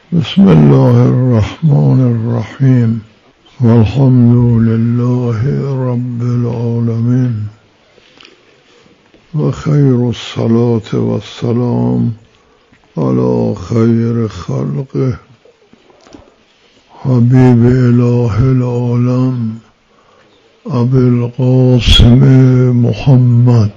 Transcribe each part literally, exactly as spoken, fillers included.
بسم الله الرحمن الرحیم والحمد لله رب العالمین و خیر الصلاة و السلام علی خیر خلقه حبیب اله العالم ابی القاسم محمد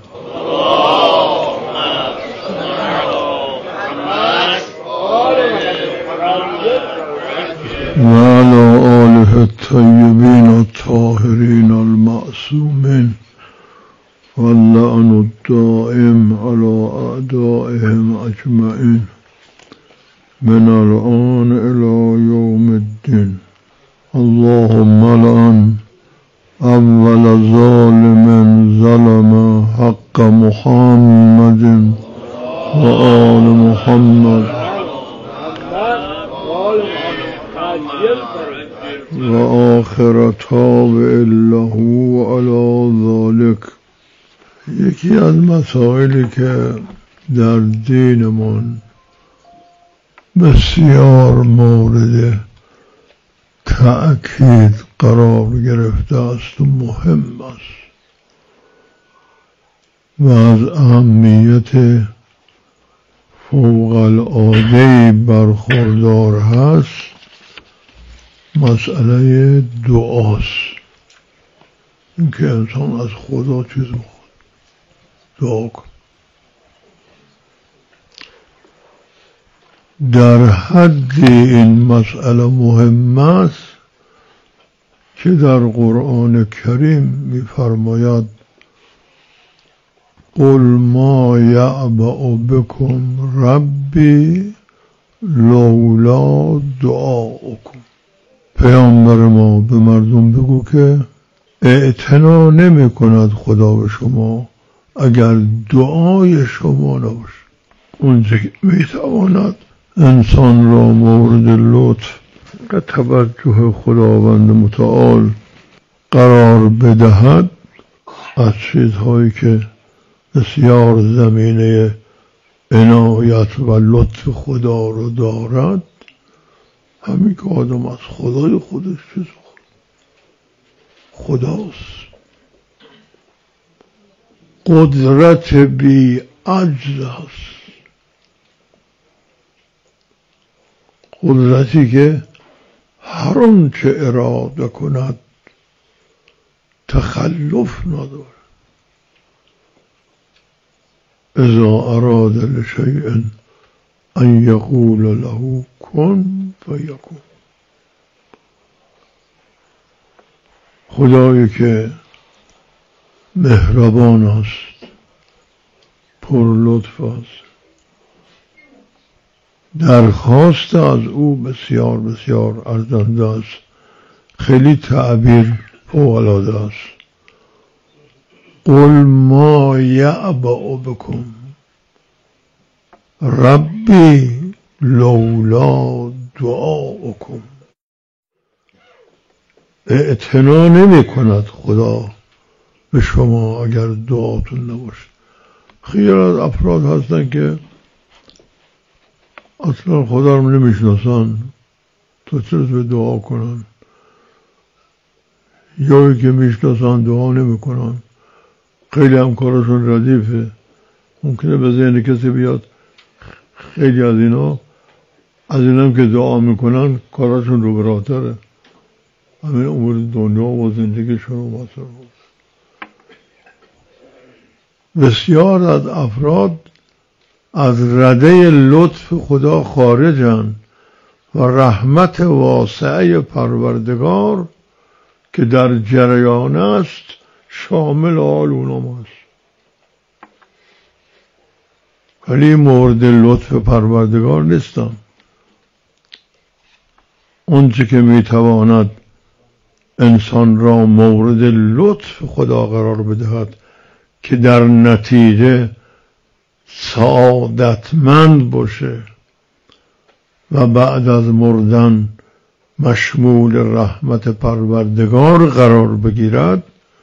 و علی آله الطیبین الطاهرین المعصومین واللعن الدائم علی اعدائهم اجمعین من الآن الى یوم الدین. اللهم لعن اول ظالم ظلم حق محمد و آل محمد و آخر تابع له علی ذلك. یکی از مسائلی که در دینمون بسیار مورد تأکید قرار گرفته است و مهم است و از اهمیت فوق العاده برخوردار هست، مسئله دعاست. اینکه انسان از خدا چیز بخواد، دعا کن. در حد این مسئله مهم است که در قرآن کریم می‌فرماید قل ما یعبأ بکم ربی لولا دعاؤکم. پیامبر ما به مردم بگو که اعتنا نمی کند خدا به شما اگر دعای شما نباشه. اونچه که می تواند انسان را مورد لطف و توجه خداوند متعال قرار بدهد از چیزهایی که بسیار زمینه عنایت و لطف خدا رو دارد، همین که آدم از خدای خودش چیز خداست. قدرت بی عجز است، قدرتی که هر آنچه اراده کند تخلف نداره. اذا اراد لشیء ان یقول له کن فیکون. خدایی که مهربان است، پر لطف است، درخواست از او بسیار بسیار ارزنده است، خیلی تعبیر فوق العاده است. قل ما یعبأ بکم ربی لولا دعاؤکم. اعتنا نمی کند خدا به شما اگر دعاتون نباشه. خیلی از افراد هستن که اصلا خدا رو نمیشناسن، تا چرا به دعا کنن؟ یا که میشناسن دعا نمی کنن. خیلی هم کارشون ردیفه. ممکنه به ذهن کسی بیاد خیلی از اینا از اینم که دعا میکنن کارشون رو براتره، همین امور دنیا و زندگیشون رو مصرف بود. بسیار از افراد از رده لطف خدا خارجن و رحمت واسعه پروردگار که در جریان است شامل آل اونام است، ولی مورد لطف پروردگار نیستن. اونچه که میتواند انسان را مورد لطف خدا قرار بدهد که در نتیجه سعادتمند باشه و بعد از مردن مشمول رحمت پروردگار قرار بگیرد،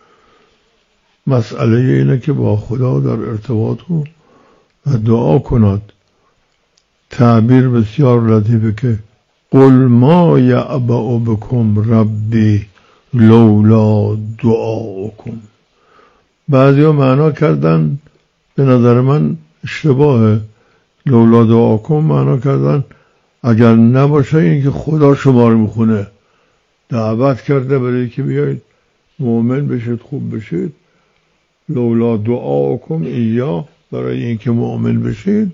مسئله اینه که با خدا در ارتباط و دعا کند. تعبیر بسیار لطیفه که قل ما یعبأ بکم ربی لولا دعاؤکم. بعضی ها معنا کردن، به نظر من اشتباهه، لولا دعاؤکم معنا کردن اگر نباشه این که خدا شما رو میخونه، دعوت کرده برای که بیایید مؤمن بشید، خوب بشید. لولا دعاؤکم ایا، برای اینکه مؤمن بشید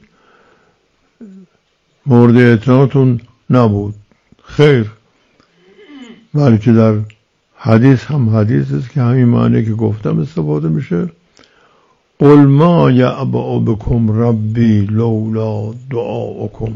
مورد اعتناتون نبود. خیر، بلکه در حدیث هم حدیث است که همین معنی که گفتم استفاده میشه. قل ما یعبأ بکم ربی لولا دعاؤکم.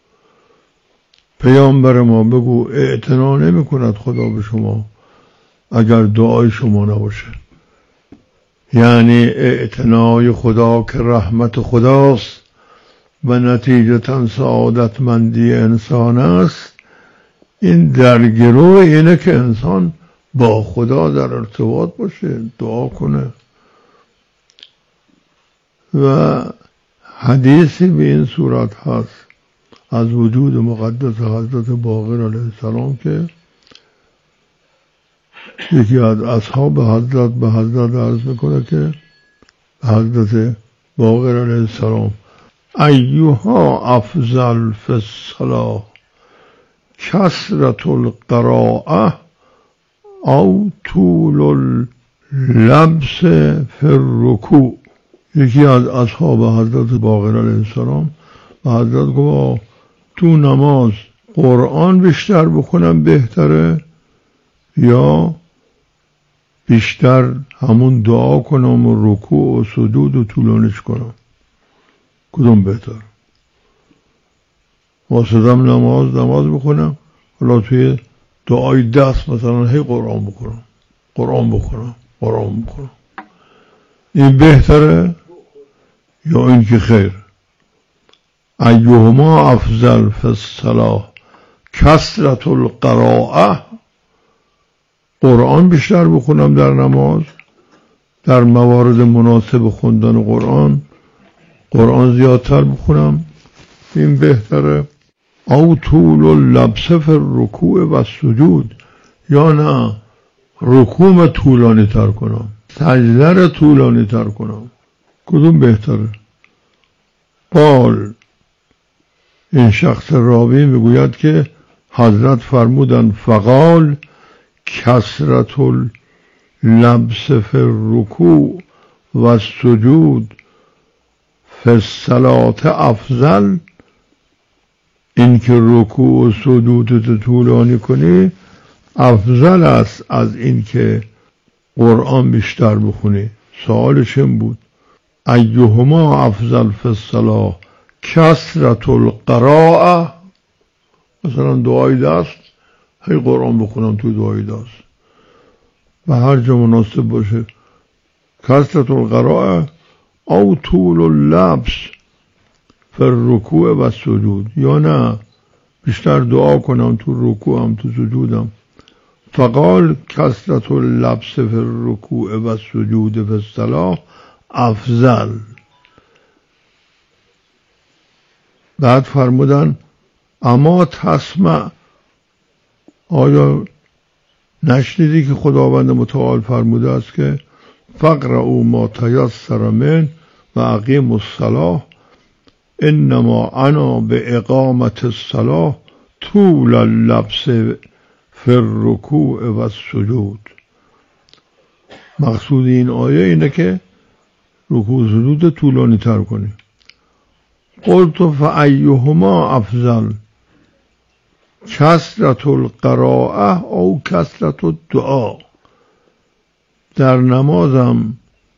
پیامبر ما بگو اعتنا نمی کند خدا به شما اگر دعای شما نباشه. یعنی اعتنای خدا که رحمت خداست و نتیجتا سعادتمندی انسان است، این در گروه اینه که انسان با خدا در ارتباط باشه، دعا کنه. و حدیثی به این صورت هست از وجود مقدس حضرت باقر علیه السلام که یکی از اصحاب حضرت به حضرت عرض میکنه که حضرت باقر علیه السلام ایها افضل فی الصلاة کثرة القراءة او طول اللبس فی الرکوع. یکی از اصحاب حضرت باقر علیه السلام به حضرت گفت تو نماز قرآن بیشتر بخونم بهتره یا بیشتر همون دعا کنم و رکوع و سجود و طولانیش کنم؟ کدوم بهتر؟ واسدم نماز نماز بخونم، حالا توی دعای دست مثلا هی قرآن بخونم قرآن بخونم قرآن بخونم، این بهتره یا این که خیر؟ ایهما افضل فی الصلاة کثرة القراءة، قرآن بیشتر بخونم در نماز، در موارد مناسب خوندن قرآن قرآن زیادتر بخونم، این بهتره؟ او طول اللبس فی الرکوع و السجود، یا نه رکوع طولانی تر کنم، سجده را طولانی تر کنم، کدوم بهتره؟ قال، این شخص راوی میگوید که حضرت فرمودن فقال کثرة اللبس فی الرکوع و السجود فی الصلاة افضل، این که رکوع و سجودت طولانی کنی افضل است از این که قرآن بیشتر بخونی. سوالش این بود ایهما افضل فی الصلاة کثرة القراءة، مثلا دعای دست هی قرآن بخونم تو دعای دست و هر جا مناسب باشه، کثرة القراءة او طول اللبس فی الرکوع و السجود، یا نه بیشتر دعا کنم تو رکوعم تو سجودم. فقال کثرة اللبس فی الرکوع و السجود فی الصلاة افضل. بعد فرمودن اما تسمع، آیا نشنیدی که خداوند متعال فرموده است که فقرؤوا ما تیسر من و اقیموا الصلاة انما انا به اقامت الصلاة طول اللبس فی الرکوع و السجود. مقصود این آیه اینه که رکوع و سجود طولانی تر کنی. قلت فایهما افضل کثرة القراءة او کثرة الدعاء، در نمازم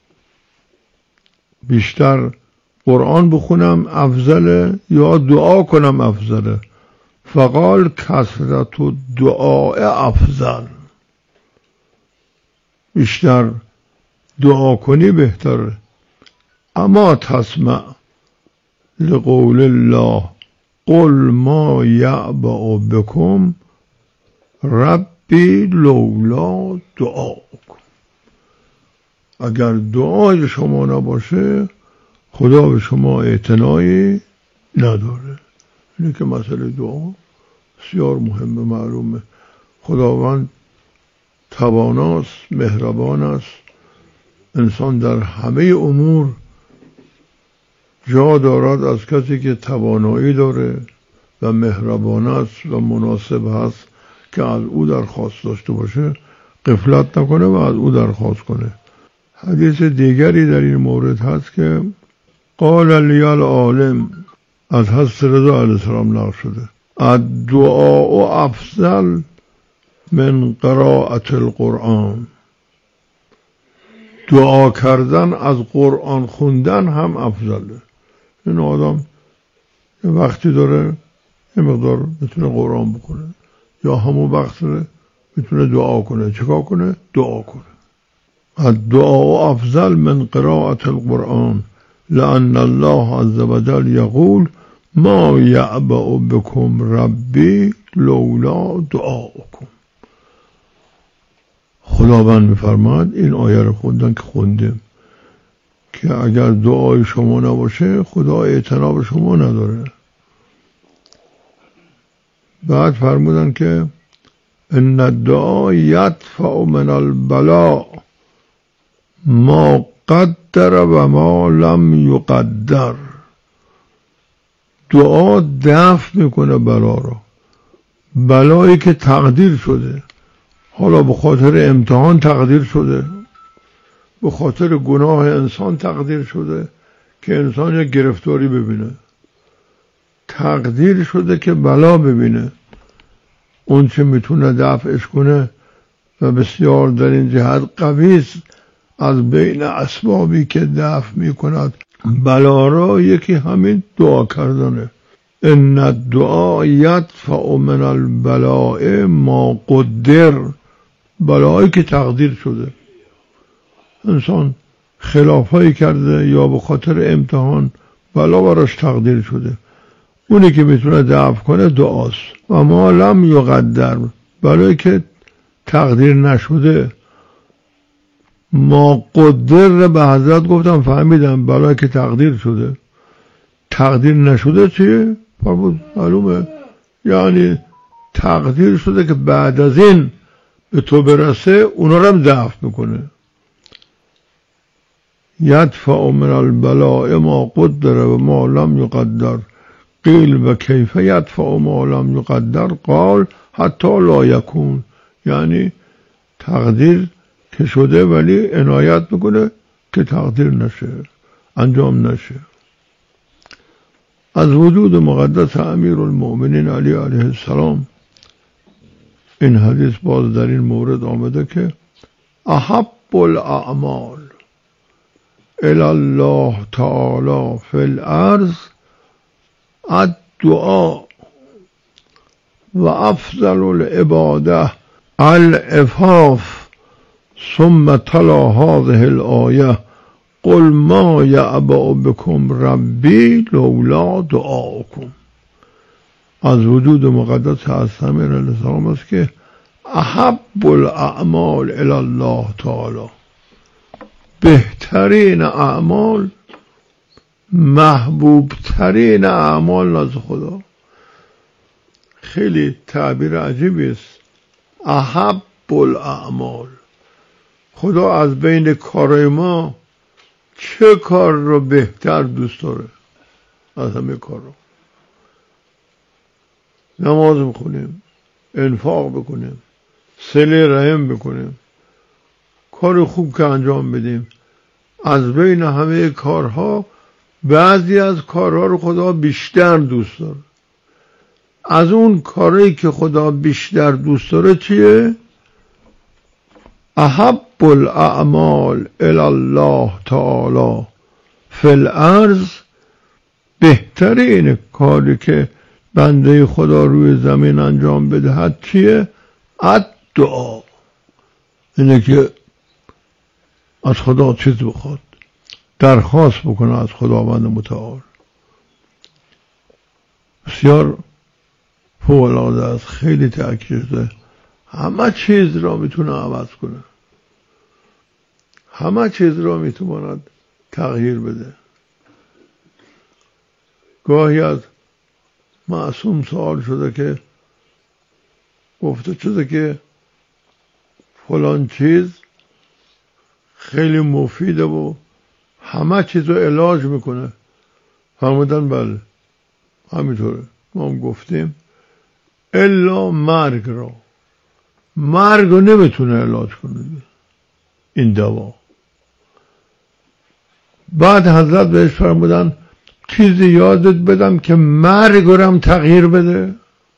بیشتر قرآن بخونم افضله یا دعا کنم افضله؟ فقال کثرة الدعاء افضل، بیشتر دعا کنی بهتره. اما تسمع لقول الله قل ما یعبأ بکم ربی لولا دعاؤکم. اگر دعای شما نباشه خدا به شما اعتنایی نداره. اینه که مسئله دعا بسیار مهمه. معلومه خداوند تواناست، مهربان است. انسان در همه امور جا دارد از کسی که توانایی داره و مهربان است و مناسب هست که از او درخواست داشته باشه، غفلت نکنه و از او درخواست کنه. حدیث دیگری در این مورد هست که قال لی العالم، از حضرت رضا علیه السلام نقل شده، الدعاء افضل من قراءة القرآن، دعا کردن از قرآن خوندن هم افضله. این آدم یه وقتی داره یه مقدار میتونه قرآن بکنه، یا همون وقت داره میتونه دعا کنه. چیکار کنه؟ دعا کنه. الدعاء افضل من قراءة القرآن لأن الله عز وجل يقول ما يعبأ بكم ربي لولا دعاؤكم. خداوند میفرماد، این آیه رو خوندن که خوندیم، که اگر دعای شما نباشه خدا اعتنا به شما نداره. بعد فرمودن که ان الدعاء یدفع من البلاء ما قدر و ما لم یقدر. دعا دفع میکنه بلا رو، بلایی که تقدیر شده، حالا به خاطر امتحان تقدیر شده، به خاطر گناه انسان تقدیر شده که انسان یک گرفتاری ببینه، تقدیر شده که بلا ببینه. اون چه میتونه دفعش کنه و بسیار در این جهت قوی است از بین اسبابی که دفع میکند بلا را، یکی همین دعا کردنه. ان الدعاء یدفع من البلاء ما قدر، بلایی که تقدیر شده، انسان خلافایی کرده یا به خاطر امتحان بلا براش تقدیر شده، اونی که میتونه دفع کنه دعاست. و ما لم یقدر، بلایی که تقدیر نشده. ما قدر به حضرت گفتم فهمیدم، بلایی که تقدیر شده. تقدیر نشده چیه؟ فرمود معلومه، یعنی تقدیر شده که بعد از این به تو برسه، اونا رو هم دفع میکنه. یدفع من البلاء ما قدر و ما لم یقدر. قیل و کیف یدفع ما لم یقدر؟ قال حتی لا یکون، یعنی تقدیر که شده ولی عنایت میکنه که تقدیر نشه، انجام نشه. از وجود مقدس امیر المؤمنین علی علیه السلام این حدیث باز در این مورد آمده که احب الاعمال الی الله تعالی فی الارض الدعاء و افضل العباده العفاف. ثم تلا هذه الآیه قل ما یعبأ بكم ربی لولا دعاؤکم. از وجود مقدس حضرت امیر علیه السلام است که احب الاعمال الی الله تعالی، بهترین اعمال، محبوب ترین اعمال نزد خدا. خیلی تعبیر عجیبی است. احب الاعمال، خدا از بین کارهای ما چه کار رو بهتر دوست داره از همه کار رو؟ نماز بخونیم، انفاق بکنیم، صله رحم بکنیم، کار خوب که انجام بدیم. از بین همه کارها بعضی از کارها رو خدا بیشتر دوست داره. از اون کاری که خدا بیشتر دوست داره چیه؟ احب الاعمال الی الله تعالی فی الارض، بهترین کاری که بنده خدا روی زمین انجام بدهد چیه؟ الدعا، اینه که از خدا چیز بخواد، درخواست بکنه از خداوند متعال. بسیار فوق العاده است، خیلی تأکید داره. همه چیز را میتونه عوض کنه، همه چیز را میتواند تغییر بده. گاهی از معصوم سوال شده که گفته شده که فلان چیز خیلی مفیده و همه چیز رو علاج میکنه. فرمودن بله همینطوره. ما هم گفتیم الا مرگ را، مرگ رو نمیتونه علاج کنه این دوا. بعد حضرت بهش فرمودن چیزی یادت بدم که مرگ رو هم تغییر بده؟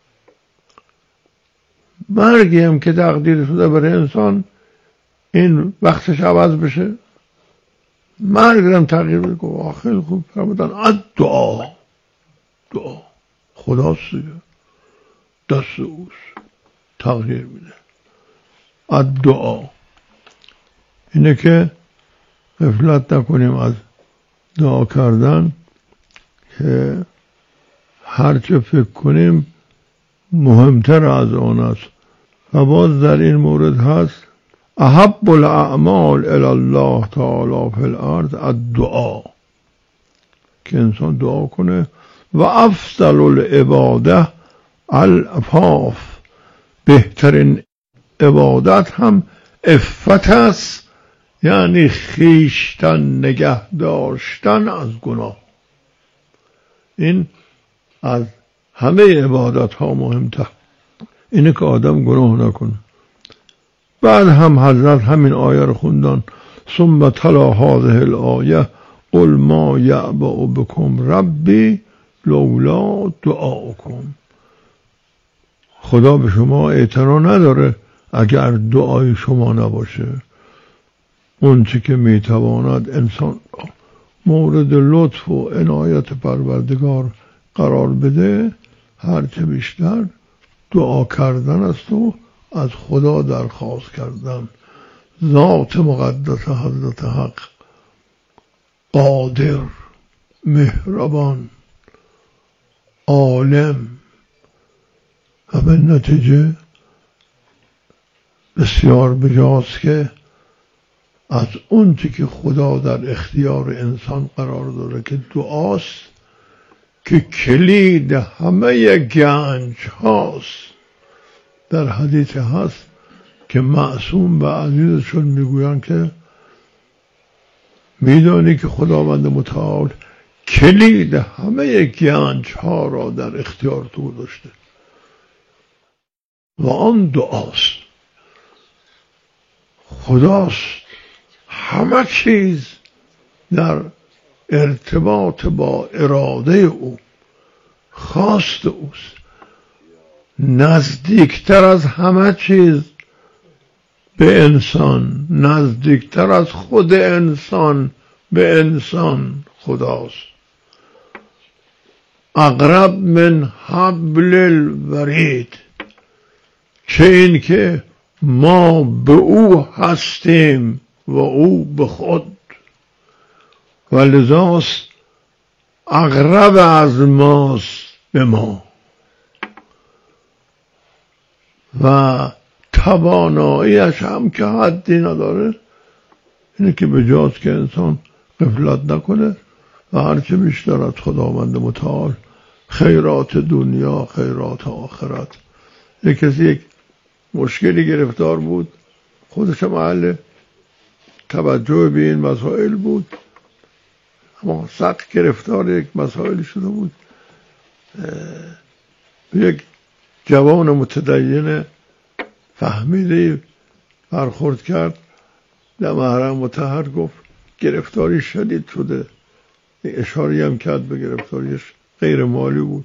مرگی هم که تقدیر شده برای انسان این وقتش عوض بشه، مرگ رو هم تغییر بده. گفت خیلی خوب. فرمودن از دعا، دعا خداست دیگه، دست اوست تغییر میده. از دعا اینه که غفلت نکنیم از دعا کردن که هرچه فکر کنیم مهمتر از آن است. و باز در این مورد هست احب الاعمال الی الله تعالی فی الارض الدعا، که انسان دعا کنه. و افضل العباده العفاف، بهترین عبادت هم عفت است، یعنی خیشتن نگه داشتن از گناه. این از همه عبادت ها مهمتر، اینه که آدم گناه نکنه. بعد هم حضرت همین آیه رو خوندن ثم تلا هذه الآیه قل ما یعبأ بکم ربی لولا دعاؤکم. خدا به شما اعتنا نداره اگر دعای شما نباشه. اون چی که میتواند انسان مورد لطف و عنایت پروردگار قرار بده هرچه بیشتر دعا کردن است و از خدا درخواست کردن. ذات مقدس حضرت حق قادر، مهربان، عالم و به نتیجه بسیار بجاست که از اون چی که خدا در اختیار انسان قرار داره که دعاست که کلید همه گنج هاست. در حدیث هست که معصوم و عزیزشون میگویند که میدانی که خداوند متعال کلید همه گنج ها را در اختیار تو داشته و آن دعاست. خداست، همه چیز در ارتباط با اراده او، خواست اوست. نزدیکتر از همه چیز به انسان، نزدیکتر از خود انسان به انسان خداست. اقرب من حبل الورید، چه این که ما به او هستیم و او به خود، و لذاست اقرب از ماست به ما و تواناییش هم که حدی نداره. اینه که به جاست که انسان غفلت نکنه و هرچه بیشتر از خداوند متعال خیرات دنیا، خیرات آخرت. یک کسی یک مشکلی گرفتار بود، خودش محل توجه به این مسائل بود، اما سخت گرفتار یک مسائلی شده بود. یک جوان متدین فهمیده برخورد کرد، در محرم مطهر گفت گرفتاری شدید شده، اشاره هم کرد به گرفتاریش، غیر مالی بود.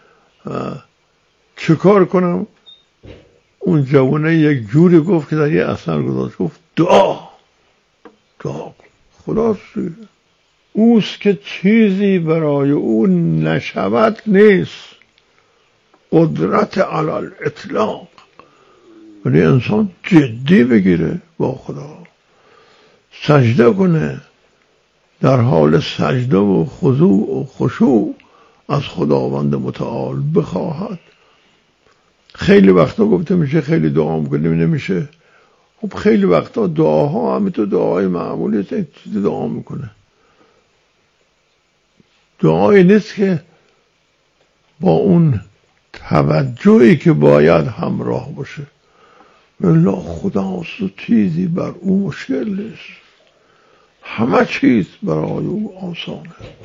چه کار کنم؟ اون جوانه یک جوری گفت که در یه اثر گذاشت، گفت دعا دعا خلاص اوست که چیزی برای او نشود نیست، قدرت علی الاطلاق. ولی انسان جدی بگیره با خدا، سجده کنه، در حال سجده و خضوع و خشوع از خداوند متعال بخواهد. خیلی وقتا گفته میشه خیلی دعا میکنیم نمیشه. خب خیلی وقتا دعاها همینطور دعای معمولی چیزی دعا میکنه، دعایی نیست که با اون توجهی که باید همراه باشه. والله خداست و چیزی بر او مشکل نیست، همه چیز برای او آسانه،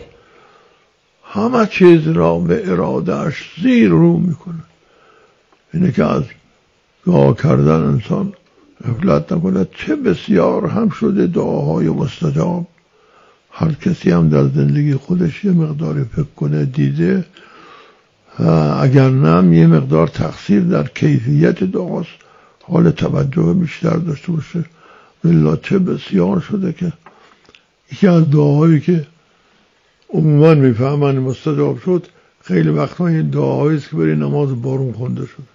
همه چیز را به ارادهش زیر رو میکنه. اینه که از دعا کردن انسان غفلت نکنه. چه بسیار هم شده دعاهای مستجاب. هر کسی هم در زندگی خودش یه مقداری فکر کنه دیده، اگر نه یه مقدار تقصیر در کیفیت دعاست، حال توجه بیشتر داشته باشه. والله چه بسیار شده که یکی از دعاهایی که عموما میفهمن مستجاب شد، خیلی وقتا این دعاهایی است که برای نماز بارون خونده شده.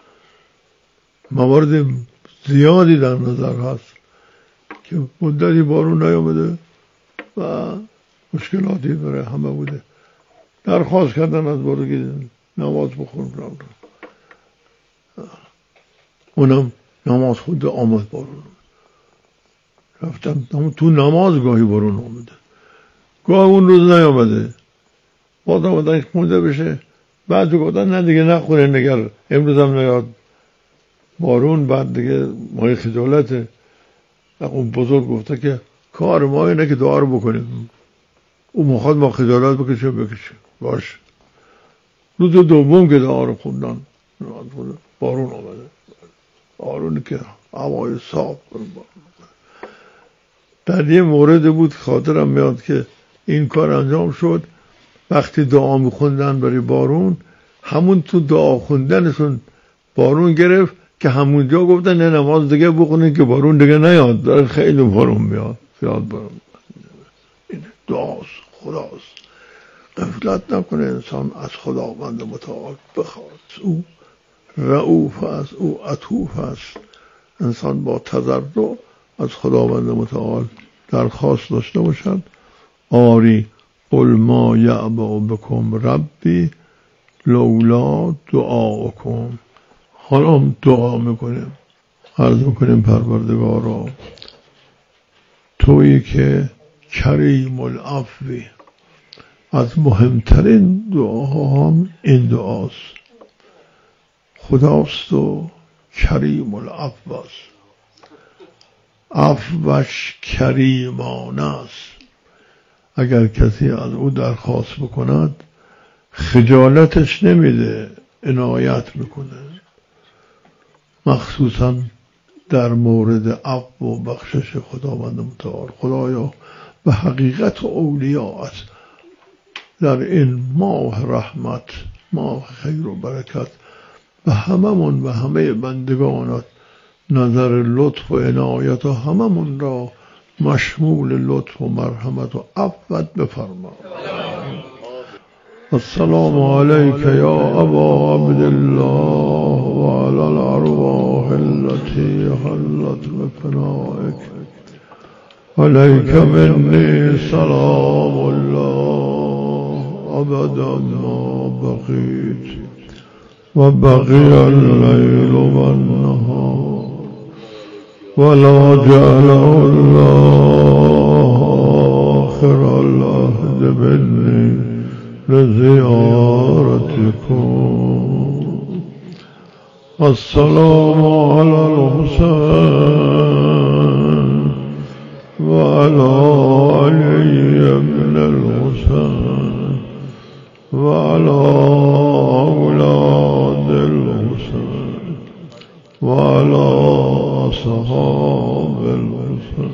موارد زیادی در نظر هست که مدتی بارون نیامده و مشکلاتی برای همه بوده، درخواست کردن از بارون نماز بخون، اونم نماز خود آمد بارون. رفتم تو نماز گاهی بارون آمده، گاه اون روز نیامده، باز آمدن خونده بشه، بعد گفتن نه دیگه نخونه نگر امروز هم نیاد بارون. بعد دیگه مای خجالته. اون بزرگ گفته که کار ما اینه که دعا رو بکنیم، اون مخواد ما خجالت بکشه بکشه باش. روز دوم که دعا رو خوندن بارون آمده، بارون که هوای صاف. در یه مورد بود خاطرم میاد که این کار انجام شد. وقتی دعا میخوندن برای بارون، همون تو دعا خوندنشون بارون گرفت که همونجا گفتن نه نماز دیگه بخونین که بارون دیگه نیاد، داره خیلی بارون میاد، زیاد بارون. این دعاست، خداست. غفلت نکنه انسان از خداوند متعال بخواد. او رؤوف است، او عطوف است. انسان با تضرع از خداوند متعال درخواست داشته باشد. آری قل ما یعبأ بکم ربی لولا دعاؤکم. حالا دعا میکنیم، عرض میکنیم پروردگارا، تویی که کریم العفوی، از مهمترین دعاها هم این دعاست. خداست و کریم العفو است، عفوش کریمانه است. اگر کسی از او درخواست بکند خجالتش نمیده، عنایت میکنه. مخصوصا در مورد عفو و بخشش خداوند متعال. خدایا به حقیقت اولیاءت در این ماه رحمت، ماه خیر و برکت، به هممون و همه بندگانت نظر لطف و عنایت و هممون را مشمول لطف و مرحمت و عفوت بفرما. السلام علیک یا ابا عبدالله و علی الارواح التي حلت بفنائک. علیک منی سلام الله ابدا ما بقیت و بقی اللیل و النهار ولا جعل الله آخر العهد منی لزیارتکم. السلام علی الحسین و علی علی ابن الحسین و علی اولاد الحسین و علی اصحاب الحسین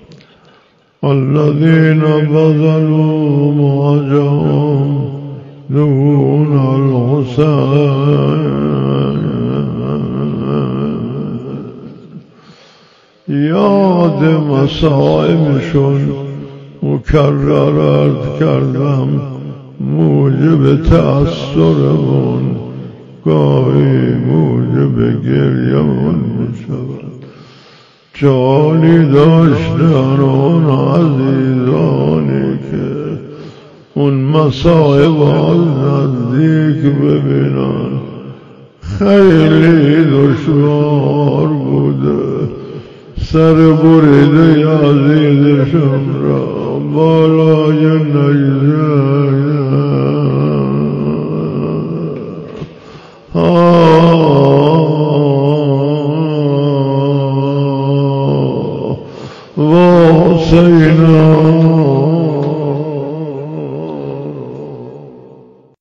الذين بذلوا مهجهم دون الحسين. یاد مصائبشون مکررات کردم، موجب تأثرمون گاهی موجب گریمون میشود. جالی داشتن اون عزیزانی که اون مصائب از نزدیک ببینن خیلی دشوار بوده. سر بریده عزیزشون را بالای نجده واسینا